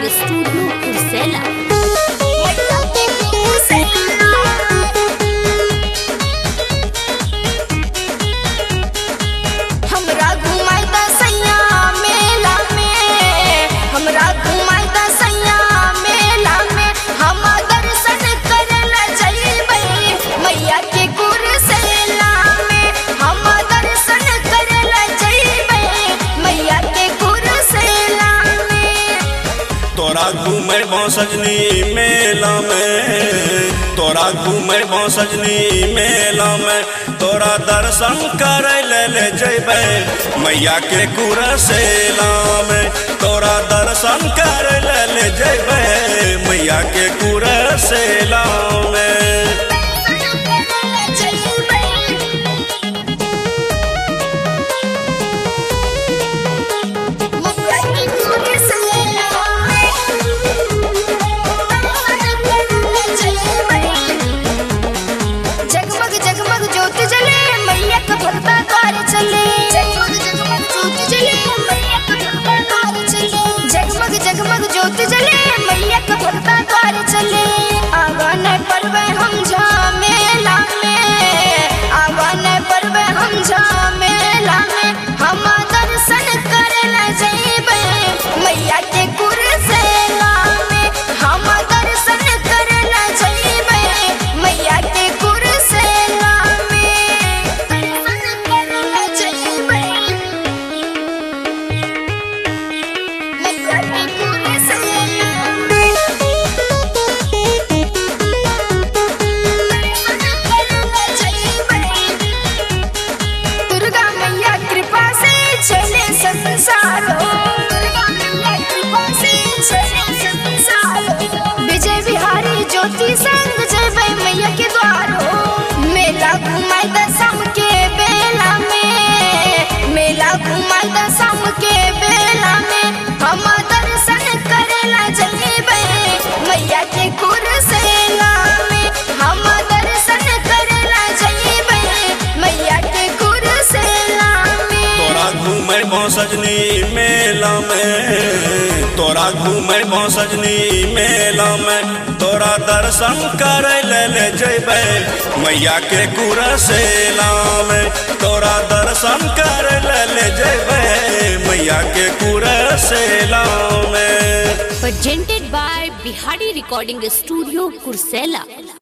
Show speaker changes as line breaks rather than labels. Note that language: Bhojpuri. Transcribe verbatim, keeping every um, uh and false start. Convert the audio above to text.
Recording studio Kursela.
हमरा घुमाई दसैया मेला में, हमरा घुमाई दसैया मेला में, हम दर्शन करला जइबै मैया के कुर्सेला में, हम दर्शन करला जइबै मैया के कुर्सेला में।
तोरा घूमे सजनी मेला में, तोरा घूमे सजनी मेला में, तोरा दर्शन करे ले जइबै मैया के कुर्सेला में, तोरा दर्शन करे ले जइबै मैया के कुर्सेला में।
जगमग जगमग ज्योत जले मैया का भगता कार चले, जगमग जगमग ज्योत जले मैया का भगता कार चले, जगमग जगमग ज्योत जले मैया का भगता कार चले। आवन परवे हम झमेला में, आवन परवे हम झमेला में, हम दर्शन करला जइबै मैया के कुर्सेला में, हम दर्शन करला जइबै मैया के कुर्सेला में, दर्शन करला जइबै मैया के कुर्सेला में, दर्शन करला जइबै। दुर्गा मैया कृपा से चले संसारो, दुर्गा मैया कृपा से चले संसारो, विजय बिहारी ज्योति संग जइबै मैया के द्वारो। मेला घुमाई दसम के बेला में, मेला घुमाई दसम के बेला में, हम दर्शन करला जइबै मैया के कुर्सेला में, हम दर्शन करला जइबै मैया के कुर्सेला में।
तोरा घूमे सजनी मेला में, तोरा घूमे सजनी मेला में, तोरा दर्शन करे ले जइबै मैया के कुर्सेला में, तोरा दर्शन करे ले जइबै मैया के कुर्सेला में।
Presented by Bihari recording studio Kursela.